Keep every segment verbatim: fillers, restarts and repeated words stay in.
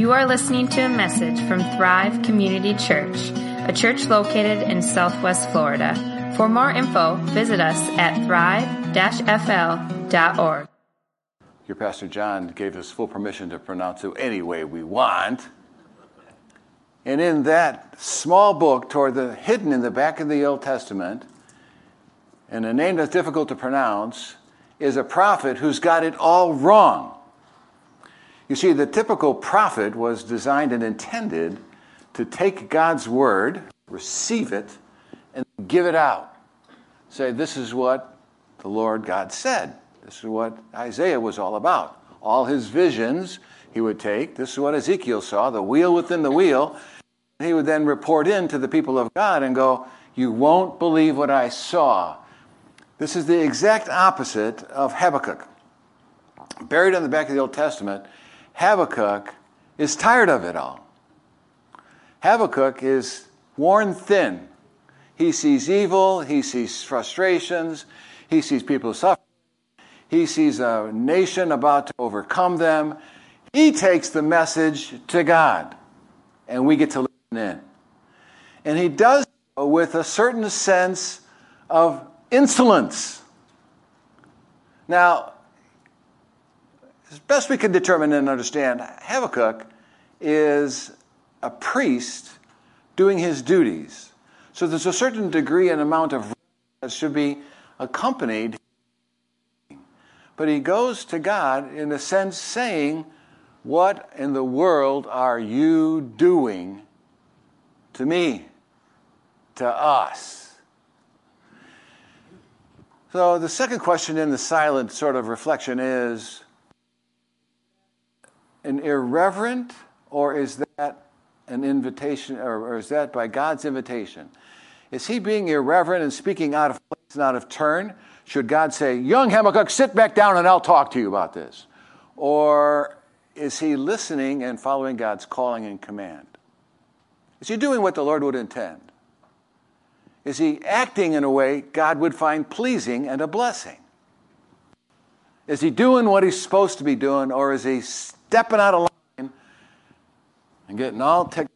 You are listening to a message from Thrive Community Church, a church located in Southwest Florida. For more info, visit us at thrive dash f l dot org. Your Pastor John gave us full permission to pronounce it any way we want. And in that small book, toward the hidden in the back of the Old Testament, and a name that's difficult to pronounce, is a prophet who's got it all wrong. You see, the typical prophet was designed and intended to take God's word, receive it, and give it out. Say, this is what the Lord God said. This is what Isaiah was all about. All his visions he would take. This is what Ezekiel saw, the wheel within the wheel. He would then report in to the people of God and go, you won't believe what I saw. This is the exact opposite of Habakkuk. Buried on the back of the Old Testament, Habakkuk is tired of it all. Habakkuk is worn thin. He sees evil, he sees frustrations, he sees people suffering, he sees a nation about to overcome them. He takes the message to God, and we get to listen in. And he does so with a certain sense of insolence. Now, as best we can determine and understand, Habakkuk is a priest doing his duties. So there's a certain degree and amount of that should be accompanied. But he goes to God in a sense saying, what in the world are you doing to me, to us? So the second question in the silent sort of reflection is, an irreverent, or is that an invitation, or, or is that by God's invitation? Is he being irreverent and speaking out of place and out of turn? Should God say, young Habakkuk, sit back down and I'll talk to you about this? Or is he listening and following God's calling and command? Is he doing what the Lord would intend? Is he acting in a way God would find pleasing and a blessing? Is he doing what he's supposed to be doing, or is he stepping out of line and getting all ticked?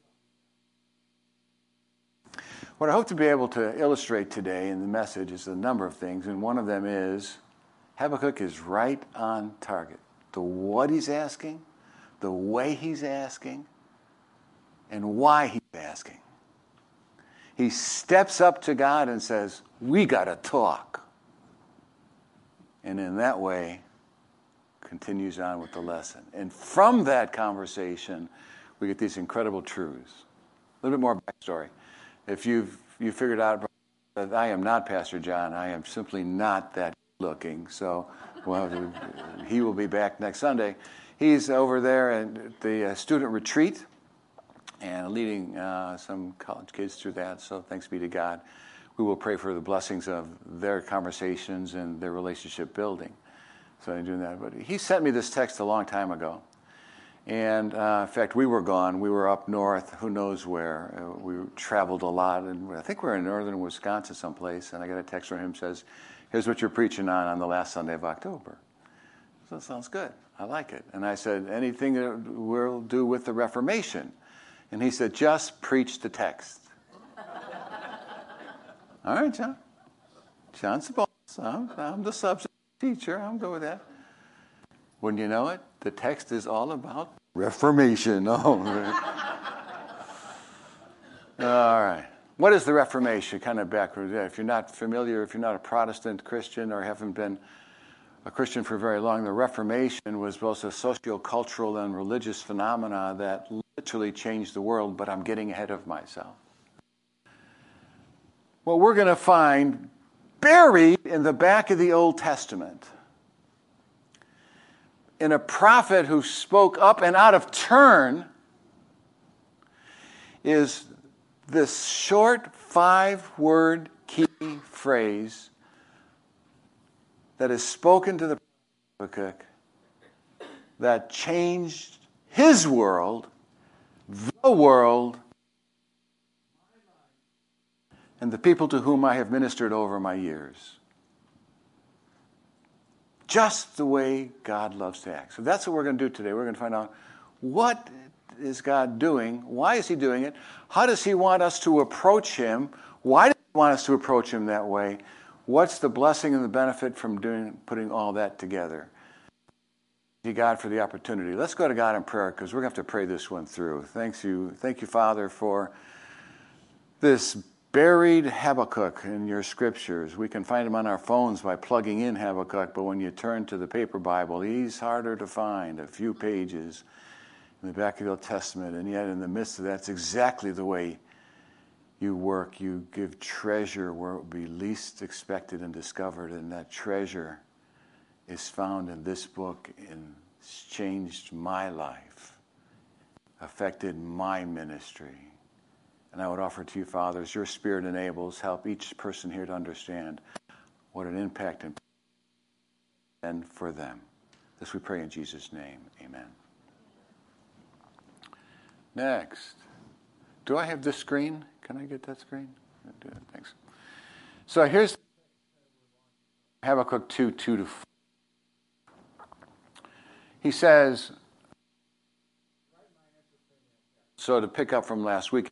What I hope to be able to illustrate today in the message is a number of things, and one of them is Habakkuk is right on target. The what he's asking, the way he's asking, and why he's asking. He steps up to God and says, we got to talk. And in that way, continues on with the lesson. And from that conversation, we get these incredible truths. A little bit more backstory. If you've you figured out that I am not Pastor John, I am simply not that looking. So well, he will be back next Sunday. He's over there at the uh, student retreat and leading uh, some college kids through that. So thanks be to God. We will pray for the blessings of their conversations and their relationship building. So I'm doing that. But he sent me this text a long time ago. And uh, in fact, we were gone. We were up north, who knows where. Uh, we traveled a lot. And I think we we're in northern Wisconsin someplace. And I got a text from him that says, here's what you're preaching on on the last Sunday of October. So that sounds good. I like it. And I said, anything that we'll do with the Reformation? And he said, just preach the text. All right, John. John's the boss. I'm, I'm the subject teacher. I'm good with that. Wouldn't you know it? The text is all about Reformation. Oh, all right. What is the Reformation? Kind of backwards. If you're not familiar, if you're not a Protestant Christian or haven't been a Christian for very long, the Reformation was both a socio-cultural and religious phenomena that literally changed the world, but I'm getting ahead of myself. What we're going to find buried in the back of the Old Testament, in a prophet who spoke up and out of turn, is this short five-word key phrase that is spoken to the Habakkuk that changed his world, the world, and the people to whom I have ministered over my years. Just the way God loves to act. So that's what we're going to do today. We're going to find out what is God doing? Why is he doing it? How does he want us to approach him? Why does he want us to approach him that way? What's the blessing and the benefit from doing, putting all that together? Thank you, God, for the opportunity. Let's go to God in prayer because we're going to have to pray this one through. Thanks you, thank you, Father, for this buried Habakkuk in your scriptures. We can find him on our phones by plugging in Habakkuk, but when you turn to the paper Bible, he's harder to find, a few pages in the back of the Old Testament, and yet in the midst of that, it's exactly the way you work. You give treasure where it would be least expected and discovered, and that treasure is found in this book and it's changed my life, affected my ministry. And I would offer to you, Father, as your Spirit enables, help each person here to understand what an impact and for them. This we pray in Jesus' name. Amen. Next. Do I have this screen? Can I get that screen? Thanks. So here's Habakkuk two, two to four. He says, so to pick up from last week,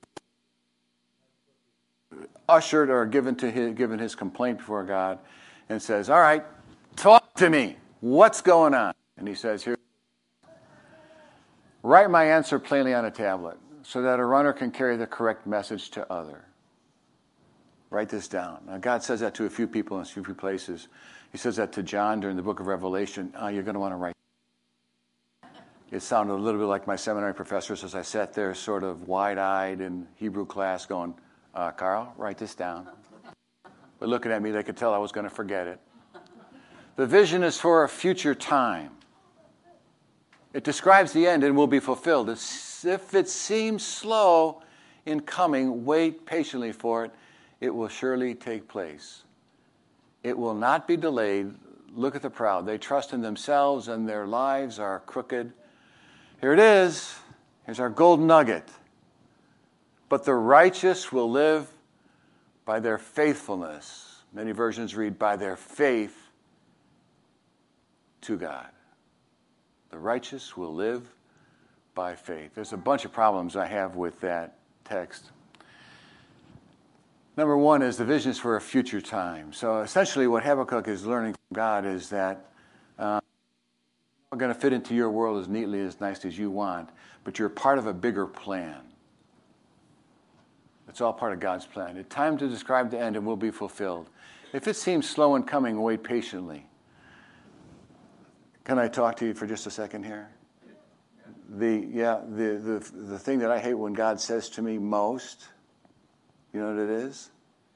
ushered or given to his, given his complaint before God and says, all right, talk to me. What's going on? And he says, here, write my answer plainly on a tablet so that a runner can carry the correct message to other. Write this down. Now, God says that to a few people in a few places. He says that to John during the book of Revelation. Oh, you're going to want to write. It sounded a little bit like my seminary professors as I sat there sort of wide-eyed in Hebrew class going, uh, Carl, write this down. But looking at me, they could tell I was going to forget it. The vision is for a future time. It describes the end and will be fulfilled. It's, if it seems slow in coming, wait patiently for it. It will surely take place. It will not be delayed. Look at the proud. They trust in themselves and their lives are crooked. Here it is. Here's our golden nugget. But the righteous will live by their faithfulness. Many versions read by their faith to God. The righteous will live by faith. There's a bunch of problems I have with that text. Number one is the vision is for a future time. So essentially what Habakkuk is learning from God is that uh, you're going to fit into your world as neatly, as nice as you want, but you're part of a bigger plan. It's all part of God's plan. It's time to describe the end and will be fulfilled. If it seems slow in coming, wait patiently. Can I talk to you for just a second here? The yeah, the, the the thing that I hate when God says to me most, you know what it is?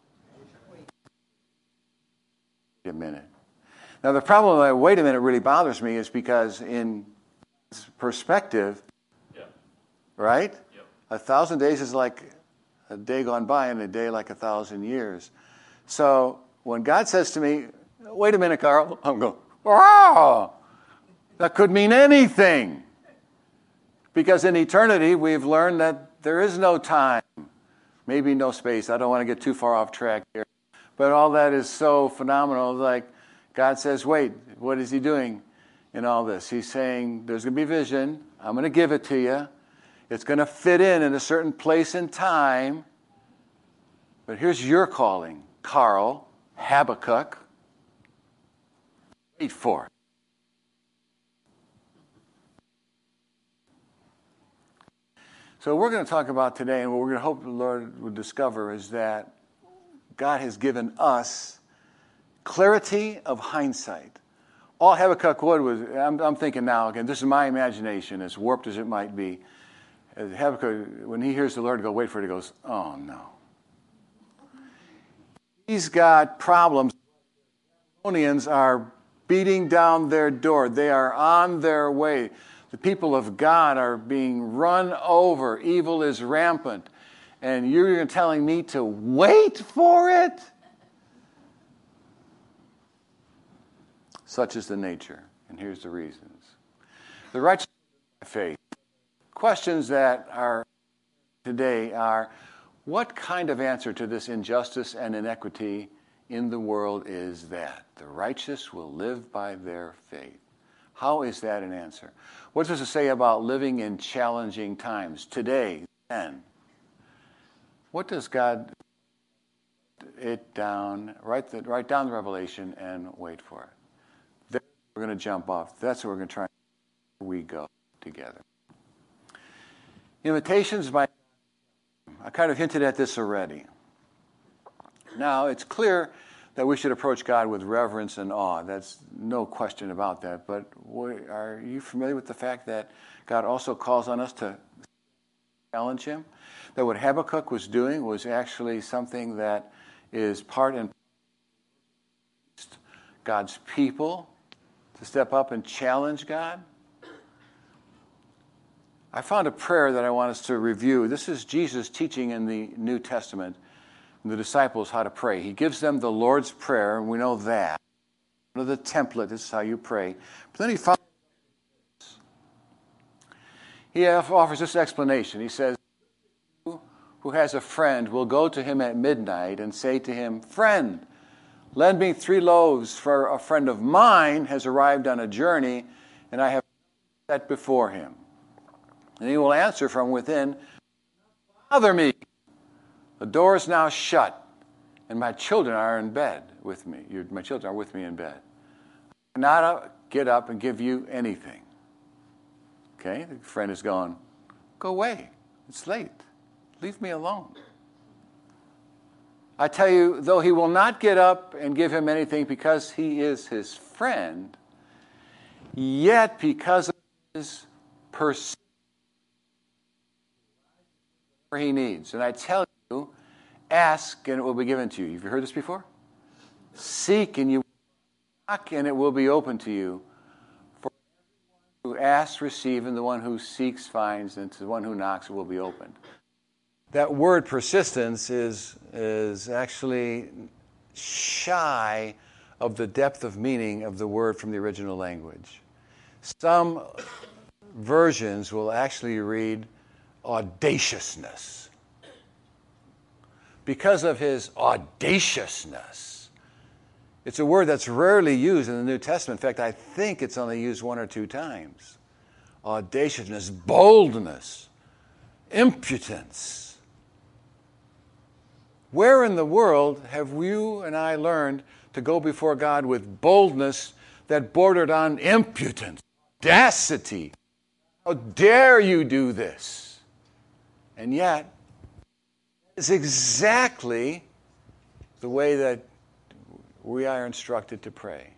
Wait a minute. Now the problem with wait a minute really bothers me is because in perspective, yeah. right? Yep. A thousand days is like a day gone by and a day like a thousand years. So when God says to me, wait a minute, Carl, I'm going, wow, that could mean anything. Because in eternity, we've learned that there is no time, maybe no space. I don't want to get too far off track here. But all that is so phenomenal. Like God says, wait, what is he doing in all this? He's saying there's going to be vision. I'm going to give it to you. It's going to fit in in a certain place and time. But here's your calling, Carl, Habakkuk. Wait for it. So we're going to talk about today, and what we're going to hope the Lord will discover is that God has given us clarity of hindsight. All Habakkuk would was, I'm, I'm thinking now, again, this is my imagination, as warped as it might be. As Habakkuk, when he hears the Lord go, wait for it, he goes, oh no. He's got problems. The Babylonians are beating down their door. They are on their way. The people of God are being run over. Evil is rampant. And you're telling me to wait for it? Such is the nature. And here's the reasons. The righteous faith. Questions that are today are, what kind of answer to this injustice and inequity in the world is that? The righteous will live by their faith. How is that an answer? What does it say about living in challenging times? Today, then. What does God it down, write, the, write down the revelation and wait for it? Then we're going to jump off. That's what we're going to try. We go together. Invitations by... I kind of hinted at this already. Now, it's clear that we should approach God with reverence and awe. That's no question about that. But are you familiar with the fact that God also calls on us to challenge him? That what Habakkuk was doing was actually something that is part and God's people to step up and challenge God? I found a prayer that I want us to review. This is Jesus teaching in the New Testament the disciples how to pray. He gives them the Lord's Prayer, and we know that. One of the template, this is how you pray. But then he found he offers this explanation. He says, who has a friend will go to him at midnight and say to him, "Friend, lend me three loaves, for a friend of mine has arrived on a journey, and I have set before him." And he will answer from within, "Bother me. The door is now shut, and my children are in bed with me. Your, my children are with me in bed. I cannot get up and give you anything." Okay, the friend is going, "Go away. It's late. Leave me alone." I tell you, though he will not get up and give him anything because he is his friend, yet because of his persistence, he needs. And I tell you, ask and it will be given to you. Have you heard this before? Seek and you knock and it will be open to you. For who asks, receive, and the one who seeks finds, and to the one who knocks it will be opened. That word persistence is, is actually shy of the depth of meaning of the word from the original language. Some versions will actually read audaciousness. Because of his audaciousness. It's a word that's rarely used in the New Testament. In fact, I think it's only used one or two times. Audaciousness, boldness, impudence. Where in the world have you and I learned to go before God with boldness that bordered on impudence, audacity? How dare you do this? And yet, it's exactly the way that we are instructed to pray.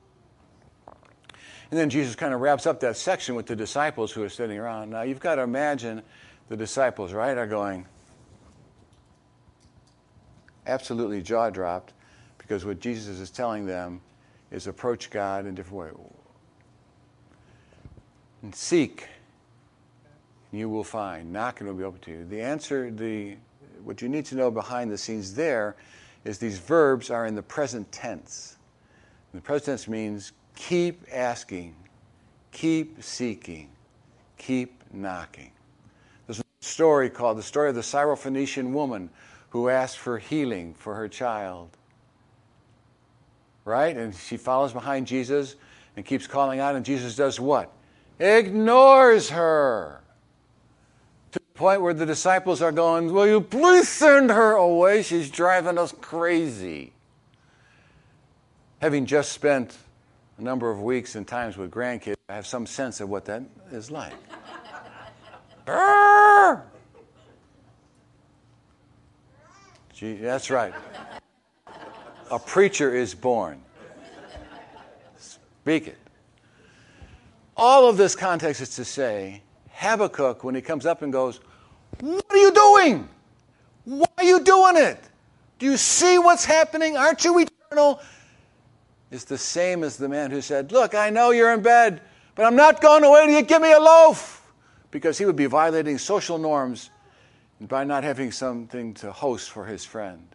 And then Jesus kind of wraps up that section with the disciples who are sitting around. Now, you've got to imagine the disciples, right, are going absolutely jaw-dropped because what Jesus is telling them is approach God in different ways. And seek, and you will find. Knock, and it will be open to you. The answer, the what you need to know behind the scenes there is these verbs are in the present tense. And the present tense means keep asking, keep seeking, keep knocking. There's a story called the story of the Syrophoenician woman who asked for healing for her child. Right? And she follows behind Jesus and keeps calling out, and Jesus does what? Ignores her. To the point where the disciples are going, "Will you please send her away? She's driving us crazy." Having just spent a number of weeks and times with grandkids, I have some sense of what that is like. Gee, that's right. A preacher is born. Speak it. All of this context is to say, Habakkuk, when he comes up and goes, "What are you doing? Why are you doing it? Do you see what's happening? Aren't you eternal?" It's the same as the man who said, "Look, I know you're in bed, but I'm not going away till you give me a loaf." Because he would be violating social norms by not having something to host for his friend.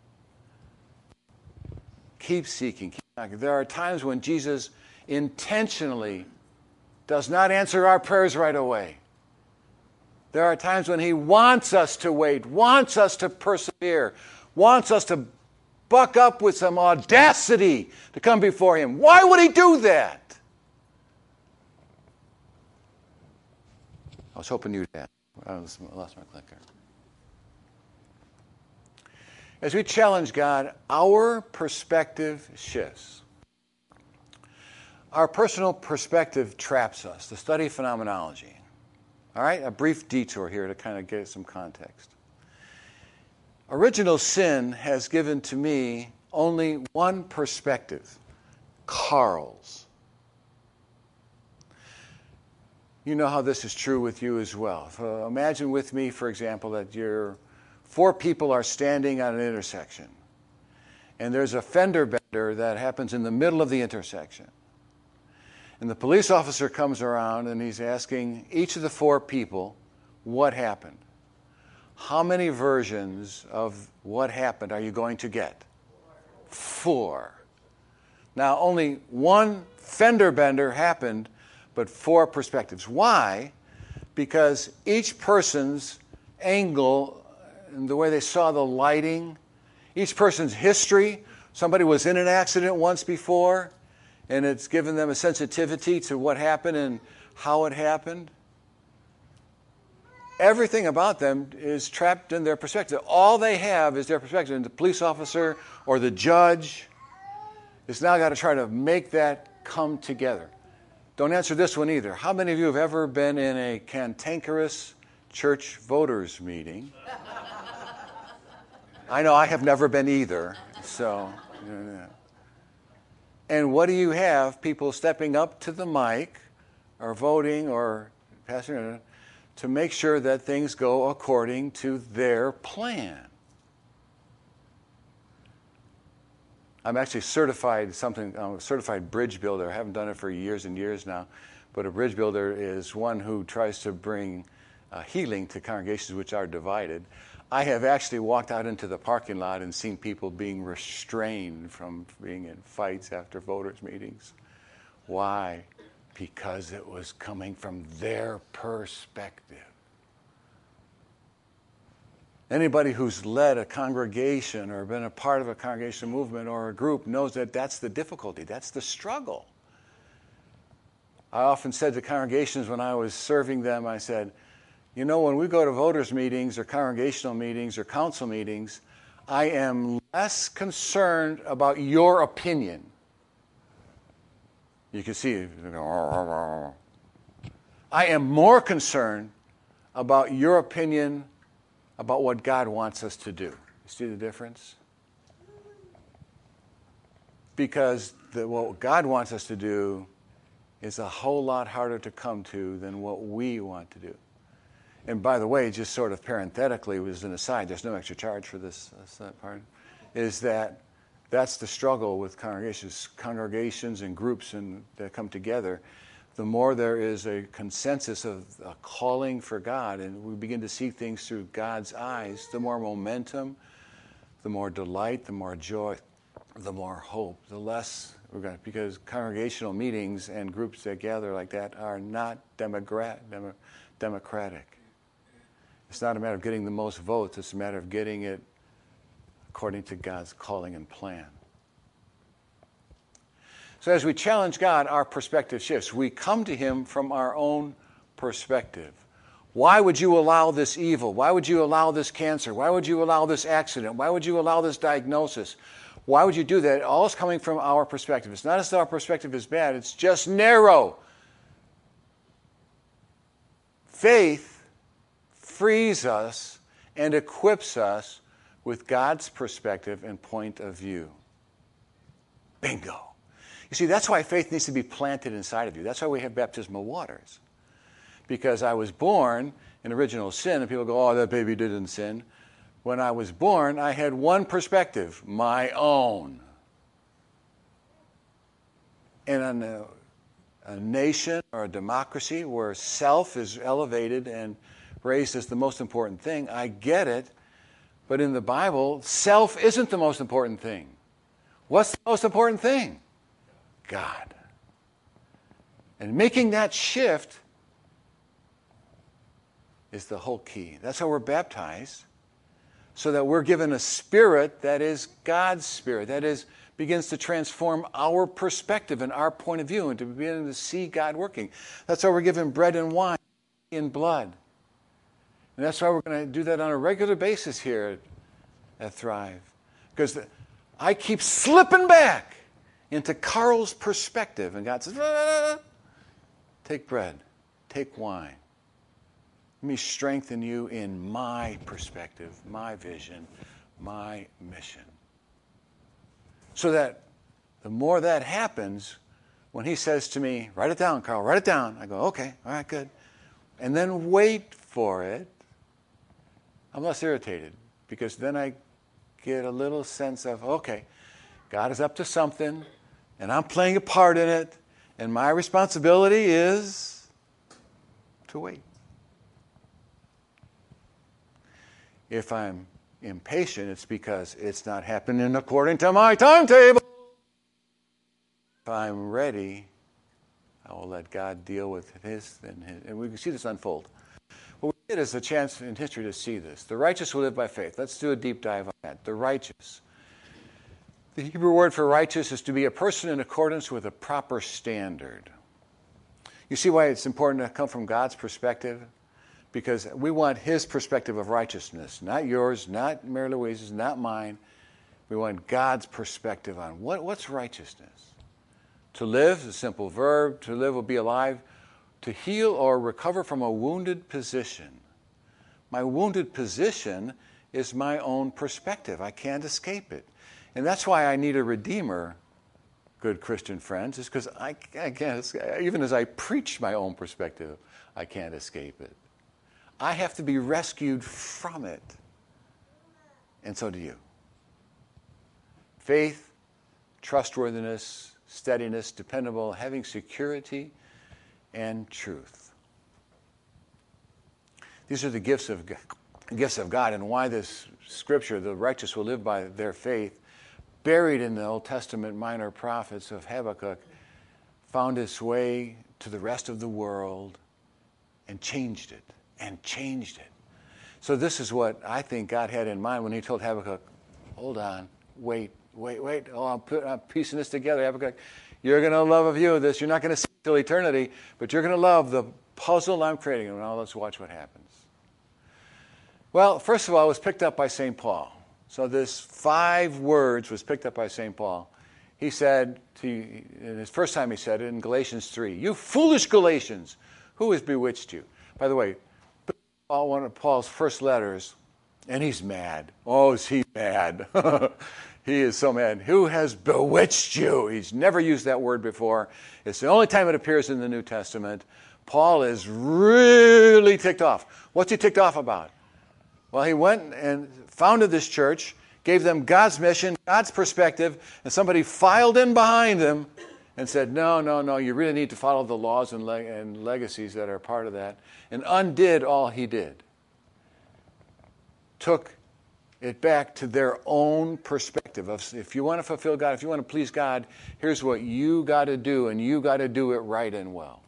Keep seeking, keep knocking. There are times when Jesus intentionally does not answer our prayers right away. There are times when he wants us to wait, wants us to persevere, wants us to buck up with some audacity to come before him. Why would he do that? I was hoping you'd ask. I lost my clicker. As we challenge God, our perspective shifts. Our personal perspective traps us. The study of phenomenology. All right, a brief detour here to kind of get some context. Original sin has given to me only one perspective, Carl's. You know how this is true with you as well. So imagine with me, for example, that you're, four people are standing at an intersection, and there's a fender bender that happens in the middle of the intersection. And the police officer comes around and he's asking each of the four people what happened. How many versions of what happened are you going to get? Four. Now, only one fender bender happened, but four perspectives. Why? Because each person's angle and the way they saw the lighting, each person's history, somebody was in an accident once before, and it's given them a sensitivity to what happened and how it happened. Everything about them is trapped in their perspective. All they have is their perspective. And the police officer or the judge has now got to try to make that come together. Don't answer this one either. How many of you have ever been in a cantankerous church voters meeting? I know I have never been either. So, yeah. And what do you have? People stepping up to the mic or voting or passing to make sure that things go according to their plan. I'm actually certified something. I'm a certified bridge builder. I haven't done it for years and years now, but a bridge builder is one who tries to bring uh, healing to congregations which are divided. I have actually walked out into the parking lot and seen people being restrained from being in fights after voters' meetings. Why? Because it was coming from their perspective. Anybody who's led a congregation or been a part of a congregation movement or a group knows that that's the difficulty, that's the struggle. I often said to congregations when I was serving them, I said, you know, when we go to voters' meetings or congregational meetings or council meetings, I am less concerned about your opinion. You can see, I am more concerned about your opinion about what God wants us to do. You see the difference? Because the, what God wants us to do is a whole lot harder to come to than what we want to do. And by the way, just sort of parenthetically, as an aside, there's no extra charge for this, this part, is that that's the struggle with congregations, congregations and groups and that come together. The more there is a consensus of a calling for God, and we begin to see things through God's eyes, the more momentum, the more delight, the more joy, the more hope, the less we're going to, because congregational meetings and groups that gather like that are not democrat, demo, democratic. It's not a matter of getting the most votes. It's a matter of getting it according to God's calling and plan. So as we challenge God, our perspective shifts. We come to Him from our own perspective. Why would you allow this evil? Why would you allow this cancer? Why would you allow this accident? Why would you allow this diagnosis? Why would you do that? All is coming from our perspective. It's not as though our perspective is bad. It's just narrow. Faith frees us and equips us with God's perspective and point of view. Bingo. You see, that's why faith needs to be planted inside of you. That's why we have baptismal waters. Because I was born in original sin, and people go, oh, that baby didn't sin. When I was born, I had one perspective, my own. And in a, a nation or a democracy where self is elevated and raised as the most important thing, I get it. But in the Bible, self isn't the most important thing. What's the most important thing? God. And making that shift is the whole key. That's how we're baptized, so that we're given a spirit that is God's spirit, that is begins to transform our perspective and our point of view and to begin to see God working. That's how we're given bread and wine. in blood. And that's why we're going to do that on a regular basis here at, at Thrive. Because the, I keep slipping back into Carl's perspective. And God says, ah, take bread, take wine. Let me strengthen you in my perspective, my vision, my mission. So that the more that happens, when he says to me, write it down, Carl, write it down. I go, okay, all right, good. And then wait for it. I'm less irritated because then I get a little sense of, okay, God is up to something and I'm playing a part in it and my responsibility is to wait. If I'm impatient, it's because it's not happening according to my timetable. If I'm ready, I will let God deal with his and his. And we can see this unfold. What we get is a chance in history to see this. The righteous will live by faith. Let's do a deep dive on that. The righteous. The Hebrew word for righteous is to be a person in accordance with a proper standard. You see why it's important to come from God's perspective? Because we want his perspective of righteousness, not yours, not Mary Louise's, not mine. We want God's perspective on what, what's righteousness. To live is a simple verb. To live will be alive. To heal or recover from a wounded position. My wounded position is my own perspective. I can't escape it. And that's why I need a redeemer, good Christian friends, is because I, I can't, even as I preach my own perspective, I can't escape it. I have to be rescued from it. And so do you. Faith, trustworthiness, steadiness, dependable, having security, and truth. These are the gifts of gifts of God, and why this scripture, the righteous will live by their faith, buried in the Old Testament minor prophets of Habakkuk, found its way to the rest of the world and changed it, and changed it. So this is what I think God had in mind when he told Habakkuk, hold on, wait, wait, wait, oh, I'm, put, I'm piecing this together, Habakkuk. You're going to love a view of this. You're not going to see it till eternity, but you're going to love the puzzle I'm creating. Now let's watch what happens. Well, first of all, it was picked up by Saint Paul. So this five words was picked up by Saint Paul. He said, to, in his first time he said it in Galatians three, you foolish Galatians, who has bewitched you? By the way, Paul, one of Paul's first letters, and he's mad. Oh, is he mad? He is so mad. Who has bewitched you? He's never used that word before. It's the only time it appears in the New Testament. Paul is really ticked off. What's he ticked off about? Well, he went and founded this church, gave them God's mission, God's perspective, and somebody filed in behind him and said, no, no, no, you really need to follow the laws and, leg- and legacies that are part of that, and undid all he did. Took it back to their own perspective of, if you want to fulfill God, if you want to please God, here's what you got to do, and you got to do it right and well.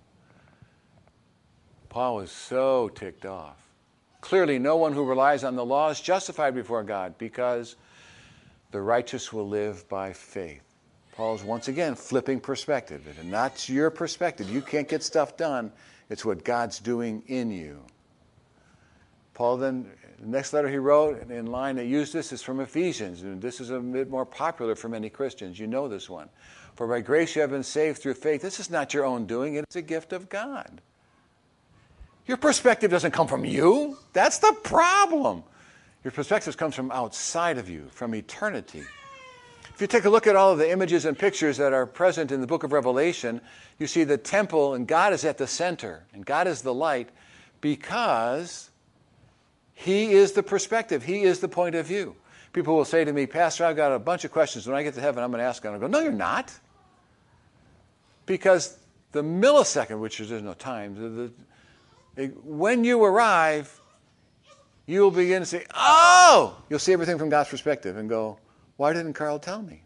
Paul was so ticked off. Clearly, no one who relies on the law is justified before God, because the righteous will live by faith. Paul's once again flipping perspective. And that's your perspective. You can't get stuff done. It's what God's doing in you. Paul then, the next letter he wrote in line that used this is from Ephesians. And this is a bit more popular for many Christians. You know this one. For by grace you have been saved through faith. This is not your own doing. It's a gift of God. Your perspective doesn't come from you. That's the problem. Your perspective comes from outside of you, from eternity. If you take a look at all of the images and pictures that are present in the book of Revelation, you see the temple, and God is at the center, and God is the light, because he is the perspective. He is the point of view. People will say to me, Pastor, I've got a bunch of questions. When I get to heaven, I'm going to ask God. I go, no, you're not. Because the millisecond, which is there's no time, the, the, when you arrive, you will begin to say, oh! You'll see everything from God's perspective and go, why didn't Carl tell me?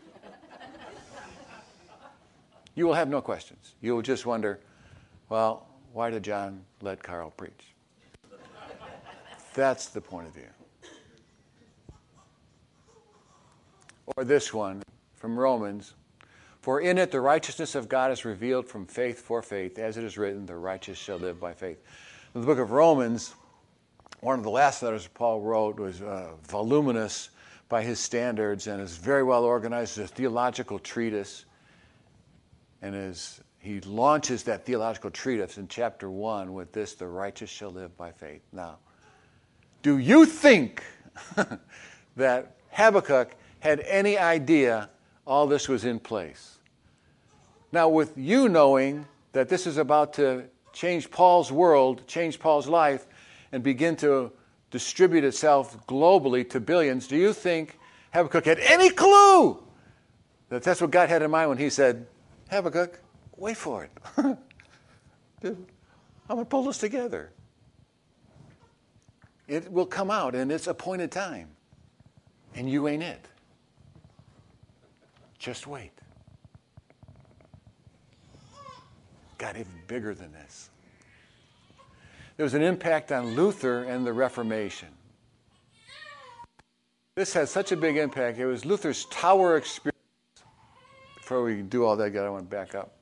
You will have no questions. You will just wonder, well, why did John let Carl preach? That's the point of view. Or this one from Romans. For in it the righteousness of God is revealed from faith for faith, as it is written, the righteous shall live by faith. The book of Romans, one of the last letters Paul wrote, was uh, voluminous by his standards and is very well organized as a theological treatise. And as he launches that theological treatise in chapter one with this, the righteous shall live by faith. Now, do you think that Habakkuk had any idea all this was in place? Now, with you knowing that this is about to change Paul's world, change Paul's life, and begin to distribute itself globally to billions, do you think Habakkuk had any clue that that's what God had in mind when he said, Habakkuk, wait for it. I'm going to pull this together. It will come out in its appointed time. And you ain't it. Just wait. God, even bigger than this. There was an impact on Luther and the Reformation. This had such a big impact. It was Luther's tower experience. Before we do all that, I want to back up.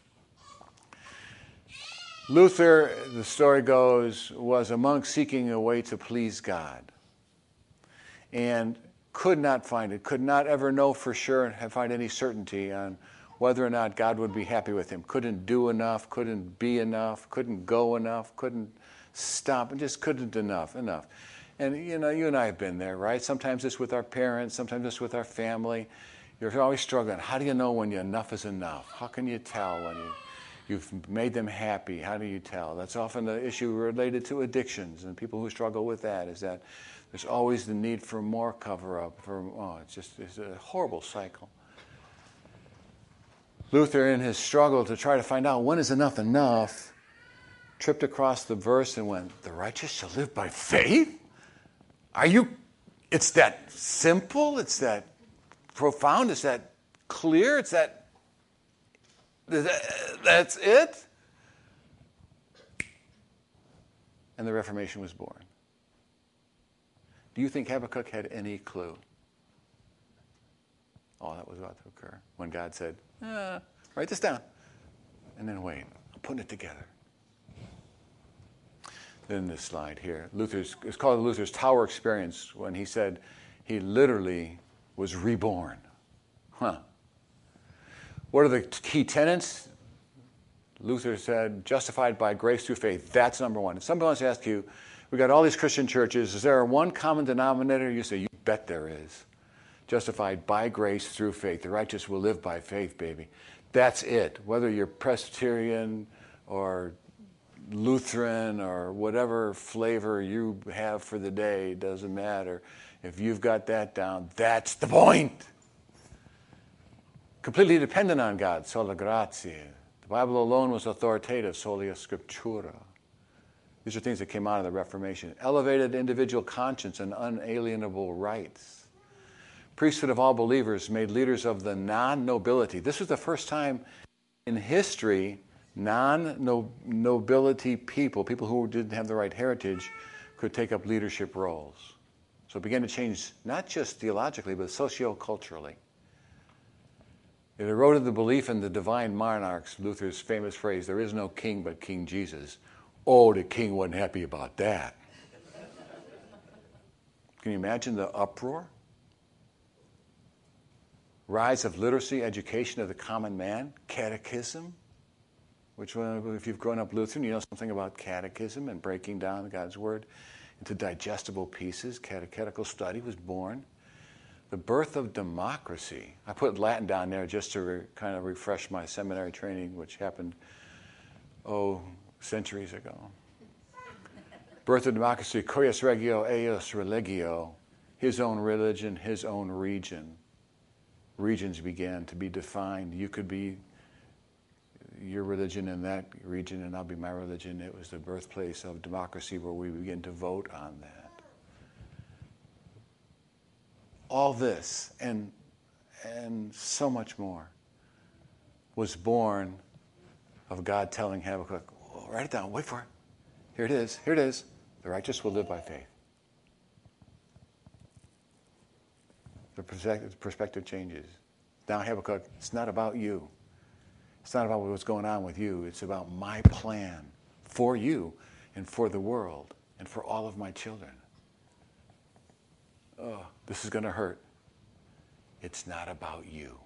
Luther, the story goes, was a monk seeking a way to please God. And could not find it, could not ever know for sure and find any certainty on whether or not God would be happy with him. Couldn't do enough, couldn't be enough, couldn't go enough, couldn't stop, and just couldn't enough, enough. And you know, you and I have been there, right? Sometimes it's with our parents, sometimes it's with our family. You're always struggling. How do you know when enough is enough? How can you tell when you, you've made them happy? How do you tell? That's often the issue related to addictions, and people who struggle with that is that there's always the need for more cover-up. For, oh, it's just it's a horrible cycle. Luther, in his struggle to try to find out when is enough enough, tripped across the verse and went, the righteous shall live by faith? Are you, it's that simple, it's that profound, it's that clear, it's that, that's it? And the Reformation was born. Do you think Habakkuk had any clue? Oh, that was about to occur when God said, ah, write this down. And then wait, I'm putting it together. Then this slide here. Luther's, it's called Luther's Tower Experience when he said he literally was reborn. Huh. What are the key tenets? Luther said, justified by grace through faith. That's number one. If somebody wants to ask you, we got all these Christian churches, is there one common denominator? You say, you bet there is. Justified by grace through faith. The righteous will live by faith, baby. That's it. Whether you're Presbyterian or Lutheran or whatever flavor you have for the day, doesn't matter. If you've got that down, that's the point. Completely dependent on God, sola gratia. The Bible alone was authoritative, solia scriptura. These are things that came out of the Reformation. Elevated individual conscience and unalienable rights. Priesthood of all believers made leaders of the non-nobility. This was the first time in history non-nobility people, people who didn't have the right heritage, could take up leadership roles. So it began to change not just theologically, but socio-culturally. It eroded the belief in the divine monarchs, Luther's famous phrase, there is no king but King Jesus. Oh, the king wasn't happy about that. Can you imagine the uproar? Rise of literacy, education of the common man, catechism, which if you've grown up Lutheran, you know something about catechism and breaking down God's Word into digestible pieces. Catechetical study was born. The birth of democracy. I put Latin down there just to re- kind of refresh my seminary training, which happened, oh, centuries ago. Birth of democracy, cuius regio, eius religio, his own religion, his own region. Regions began to be defined. You could be your religion in that region, and I'll be my religion. It was the birthplace of democracy where we begin to vote on that. All this and and so much more was born of God telling Habakkuk, oh, write it down, wait for it. Here it is, here it is. The righteous will live by faith. The perspective changes. Now, Habakkuk, it's not about you. It's not about what's going on with you. It's about my plan for you and for the world and for all of my children. Oh, this is going to hurt. It's not about you.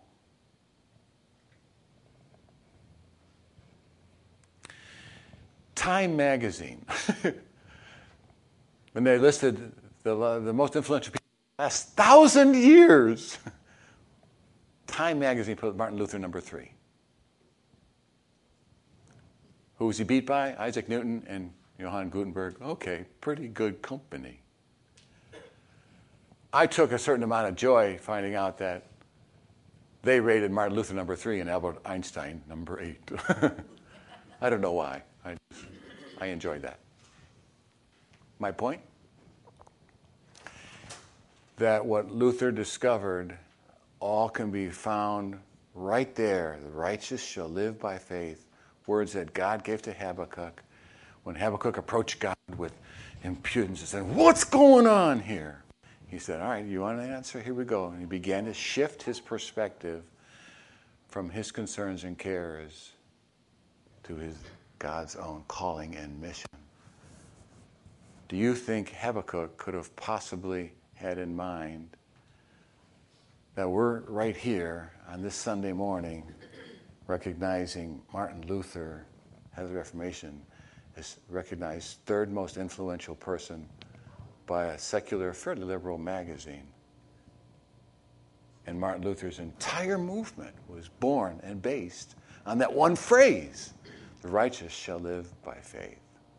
Time magazine, when they listed the, the most influential people in the last thousand years, Time magazine put Martin Luther number three. Who was he beat by? Isaac Newton and Johann Gutenberg. Okay, pretty good company. I took a certain amount of joy finding out that they rated Martin Luther number three and Albert Einstein number eight. I don't know why. I, I enjoyed that. My point? That what Luther discovered all can be found right there. The righteous shall live by faith. Words that God gave to Habakkuk. When Habakkuk approached God with impudence and said, what's going on here? He said, all right, you want an answer? Here we go. And he began to shift his perspective from his concerns and cares to his God's own calling and mission. Do you think Habakkuk could have possibly had in mind that we're right here on this Sunday morning recognizing Martin Luther, head of the Reformation, is recognized third most influential person by a secular, fairly liberal magazine. And Martin Luther's entire movement was born and based on that one phrase, the righteous shall live by faith.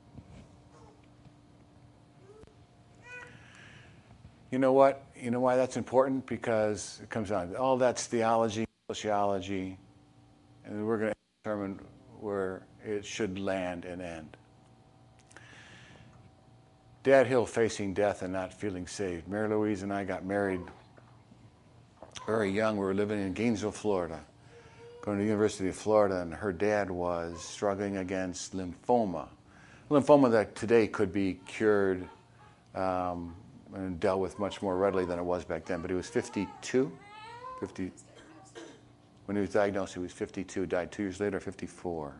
You know what? You know why that's important? Because it comes down to all that's theology, sociology, and we're going to determine where it should land and end. Dad Hill facing death and not feeling saved. Mary Louise and I got married very young. We were living in Gainesville, Florida, going to the University of Florida, and her dad was struggling against lymphoma. Lymphoma that today could be cured um, and dealt with much more readily than it was back then. But he was fifty-two. fifty, when he was diagnosed, he was fifty-two, died two years later, fifty-four.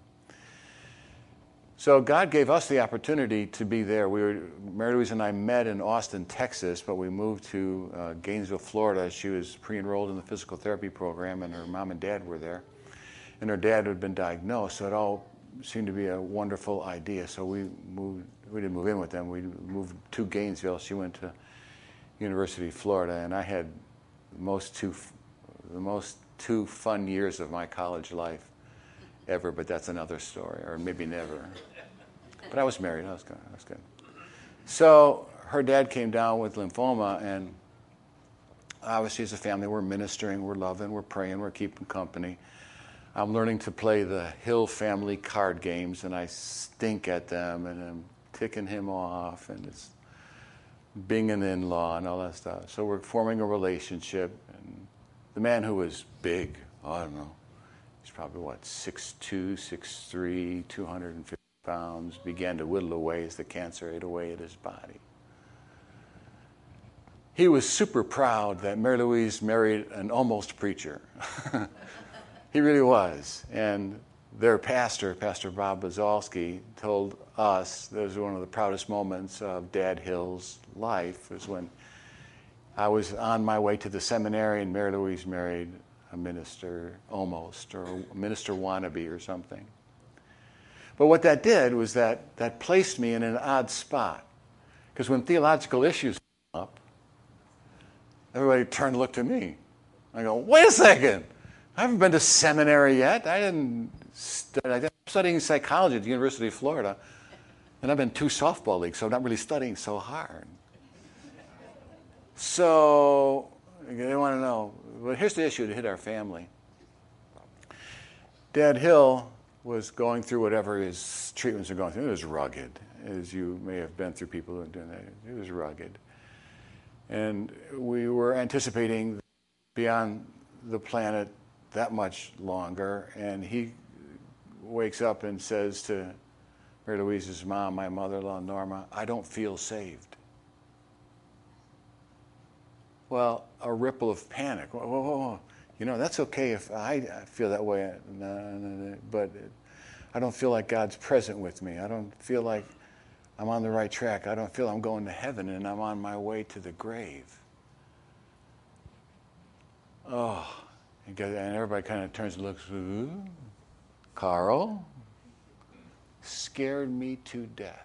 So God gave us the opportunity to be there. We were, Mary Louise and I met in Austin, Texas, but we moved to uh, Gainesville, Florida. She was pre-enrolled in the physical therapy program, and her mom and dad were there. And her dad had been diagnosed, so it all seemed to be a wonderful idea. So we moved. We didn't move in with them. We moved to Gainesville. She went to University of Florida, and I had the most two, the most two fun years of my college life ever. But that's another story, or maybe never. But I was married. I was good. I was good. So her dad came down with lymphoma, and obviously as a family, we're ministering, we're loving, we're praying, we're keeping company. I'm learning to play the Hill family card games, and I stink at them, and I'm ticking him off, and it's being an in-law and all that stuff. So we're forming a relationship, and the man who was big, I don't know, he's probably, what, six two, six three, two hundred fifty pounds, began to whittle away as the cancer ate away at his body. He was super proud that Mary Louise married an almost preacher. He really was. And their pastor, Pastor Bob Bazalski, told us that was one of the proudest moments of Dad Hill's life, was when I was on my way to the seminary and Mary Louise married a minister almost, or a minister wannabe or something. But what that did was that that placed me in an odd spot. Because when theological issues come up, everybody turned to look to me. I go, wait a second. I haven't been to seminary yet. I didn't study. I'm studying psychology at the University of Florida. And I've been in two softball leagues, so I'm not really studying so hard. So they want to know. Well, here's the issue that hit our family. Dad Hill was going through whatever his treatments are going through. It was rugged, as you may have been through people who are doing that. It was rugged. And we were anticipating beyond the planet that much longer. And he wakes up and says to Mary Louise's mom, my mother-in-law, Norma, I don't feel saved. Well, a ripple of panic. Whoa, whoa, whoa. You know, that's okay if I feel that way, but I don't feel like God's present with me. I don't feel like I'm on the right track. I don't feel I'm going to heaven, and I'm on my way to the grave. Oh, and everybody kind of turns and looks, ooh, Carl scared me to death.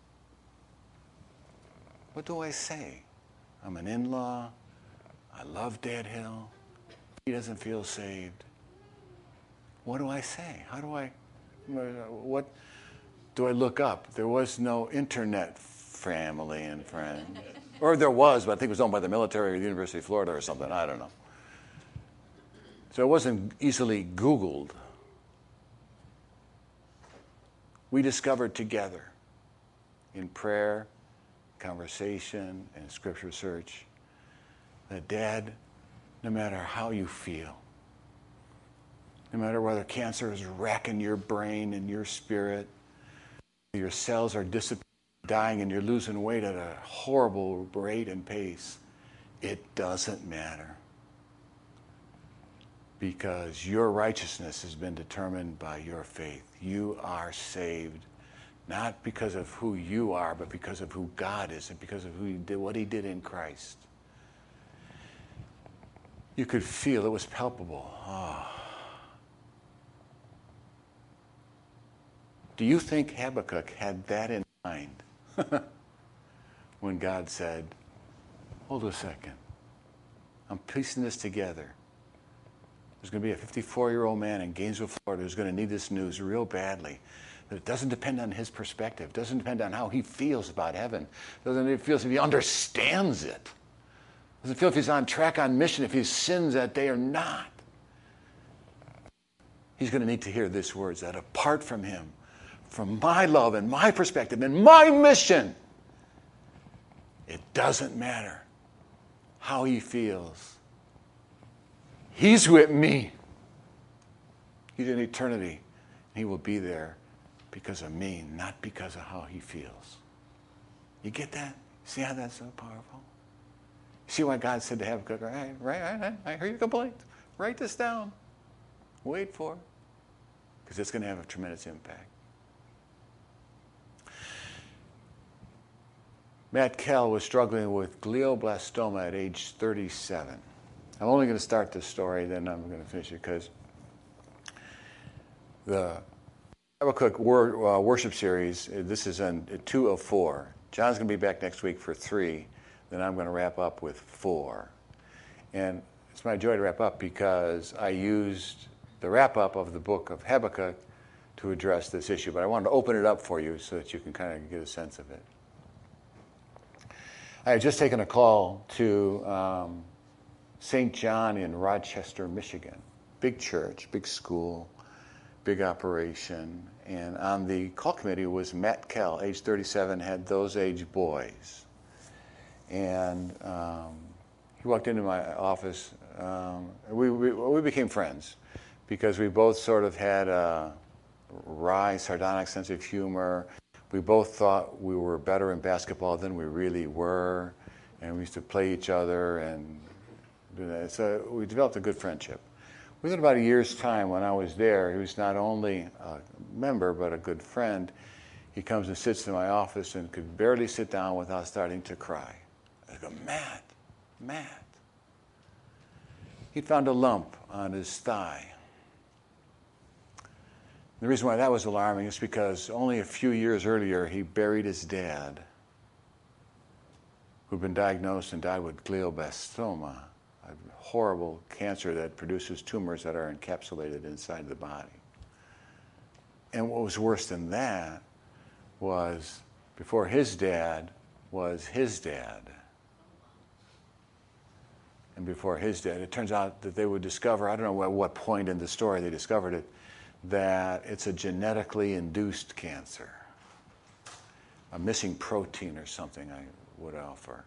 What do I say? I'm an in-law. I love Dad Hill. He doesn't feel saved. What do I say? How do I, what do I look up? There was no internet family and friends. Or there was, but I think it was owned by the military or the University of Florida or something. I don't know. So it wasn't easily Googled. We discovered together in prayer, conversation, and scripture search that, Dad, no matter how you feel, no matter whether cancer is wrecking your brain and your spirit, your cells are disappearing, dying, and you're losing weight at a horrible rate and pace, it doesn't matter. Because your righteousness has been determined by your faith. You are saved, not because of who you are, but because of who God is and because of who he did, what he did in Christ. You could feel it was palpable. Oh. Do you think Habakkuk had that in mind when God said, hold a second, I'm piecing this together. There's going to be a fifty-four-year-old man in Gainesville, Florida who's going to need this news real badly. That it doesn't depend on his perspective. It doesn't depend on how he feels about heaven. It doesn't it feel if he understands it. It doesn't feel if he's on track, on mission, if he sins that day or not. He's going to need to hear these words that apart from him, from my love and my perspective and my mission, it doesn't matter how he feels. He's with me. He's in eternity. He will be there because of me, not because of how he feels. You get that? See how that's so powerful? See why God said to Habakkuk, right, right, right, I hear your complaint. Write this down. Wait for it. Because it's going to have a tremendous impact. Matt Kell was struggling with glioblastoma at age thirty-seven. I'm only going to start this story, then I'm going to finish it, because the Habakkuk wor- uh, worship series, this is on two of four. John's going to be back next week for three. Then I'm going to wrap up with four. And it's my joy to wrap up because I used the wrap-up of the book of Habakkuk to address this issue. But I wanted to open it up for you so that you can kind of get a sense of it. I had just taken a call to um, Saint John in Rochester, Michigan. Big church, big school, big operation. And on the call committee was Matt Kell, age thirty-seven, had those age boys. And um, he walked into my office. Um, we, we, we became friends because we both sort of had a wry, sardonic sense of humor. We both thought we were better in basketball than we really were. And we used to play each other and do that. So we developed a good friendship. Within about a year's time, when I was there, he was not only a member, but a good friend. He comes and sits in my office and could barely sit down without starting to cry. I go, Matt, Matt. He found a lump on his thigh. The reason why that was alarming is because only a few years earlier, he buried his dad, who'd been diagnosed and died with glioblastoma, a horrible cancer that produces tumors that are encapsulated inside the body. And what was worse than that was before his dad was his dad. And before his dad, it turns out that they would discover, I don't know at what point in the story they discovered it, that it's a genetically induced cancer. A missing protein or something, I would offer.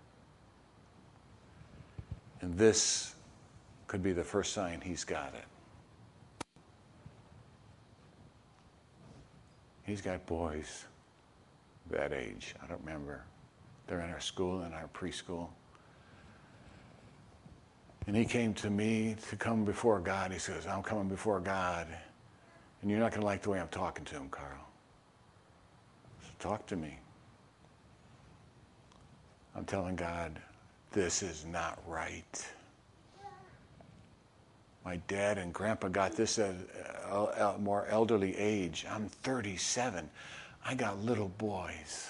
And this could be the first sign he's got it. He's got boys that age. I don't remember. They're in our school, in our preschool. And he came to me to come before God. He says, I'm coming before God. And you're not going to like the way I'm talking to him, Carl. So talk to me. I'm telling God, this is not right. My dad and grandpa got this at a more elderly age. I'm thirty-seven. I got little boys.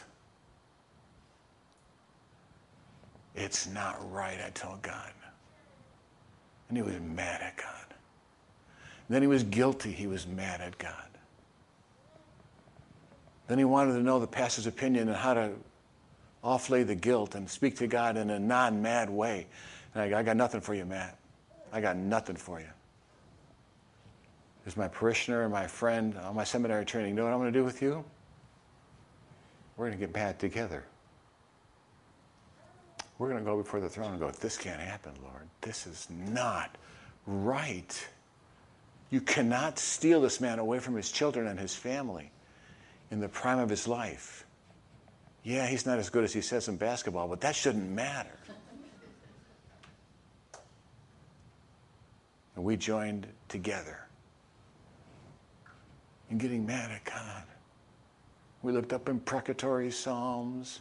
It's not right, I told God. And he was mad at God. And then he was guilty. He was mad at God. Then he wanted to know the pastor's opinion on how to offlay the guilt and speak to God in a non-mad way. And I, I got nothing for you, Matt. I got nothing for you. As my parishioner and my friend on my seminary training, you know what I'm going to do with you? We're going to get mad together. We're going to go before the throne and go, this can't happen, Lord. This is not right. You cannot steal this man away from his children and his family in the prime of his life. Yeah, he's not as good as he says in basketball, but that shouldn't matter. And we joined together in getting mad at God. We looked up imprecatory psalms.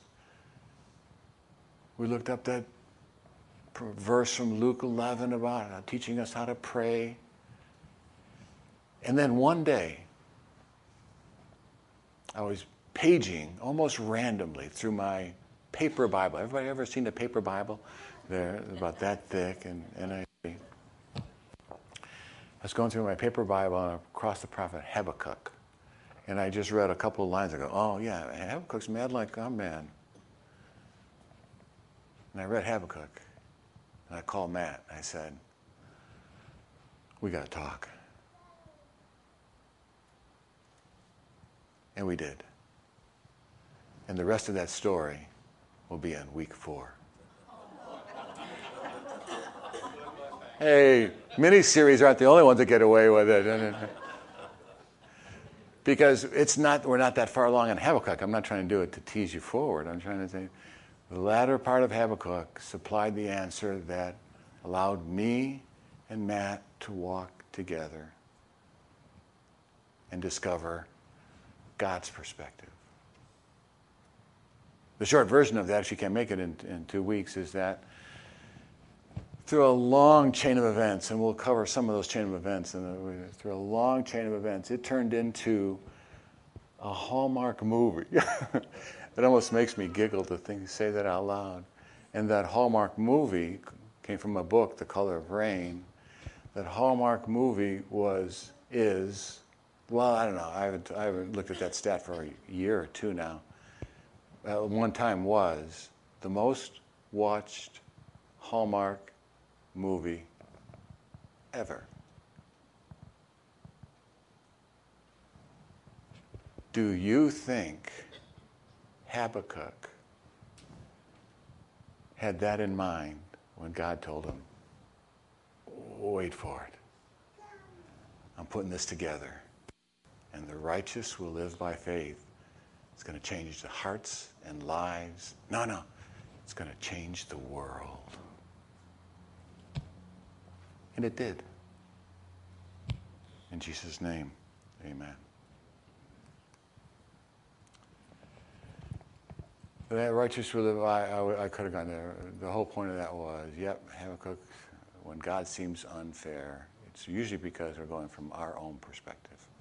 We looked up that verse from Luke eleven about uh, teaching us how to pray. And then one day, I was paging almost randomly through my paper Bible. Everybody ever seen a paper Bible? They're about that thick. And, and I, I was going through my paper Bible and across the prophet Habakkuk. And I just read a couple of lines. I go, oh, yeah, Habakkuk's mad like I'm mad. And I read Habakkuk. And I called Matt. I said, we got to talk. And we did. And the rest of that story will be in week four. Hey, miniseries aren't the only ones that get away with it. Because it's not, we're not that far along in Habakkuk. I'm not trying to do it to tease you forward. I'm trying to say the latter part of Habakkuk supplied the answer that allowed me and Matt to walk together and discover God's perspective. The short version of that, if you can't make it in, in two weeks, is that through a long chain of events, and we'll cover some of those chain of events, and through a long chain of events, it turned into a Hallmark movie. It almost makes me giggle to think, say that out loud. And that Hallmark movie came from a book, The Color of Rain. That Hallmark movie was, is, well, I don't know. I haven't, I haven't looked at that stat for a year or two now. At one time was the most watched Hallmark movie ever. Do you think Habakkuk had that in mind when God told him, wait for it. I'm putting this together. And the righteous will live by faith. It's going to change the hearts and lives. No, no. It's going to change the world. And it did. In Jesus' name, amen. That righteous will live, I, I, I could have gone there. The whole point of that was, yep, Habakkuk, when God seems unfair, it's usually because we're going from our own perspective.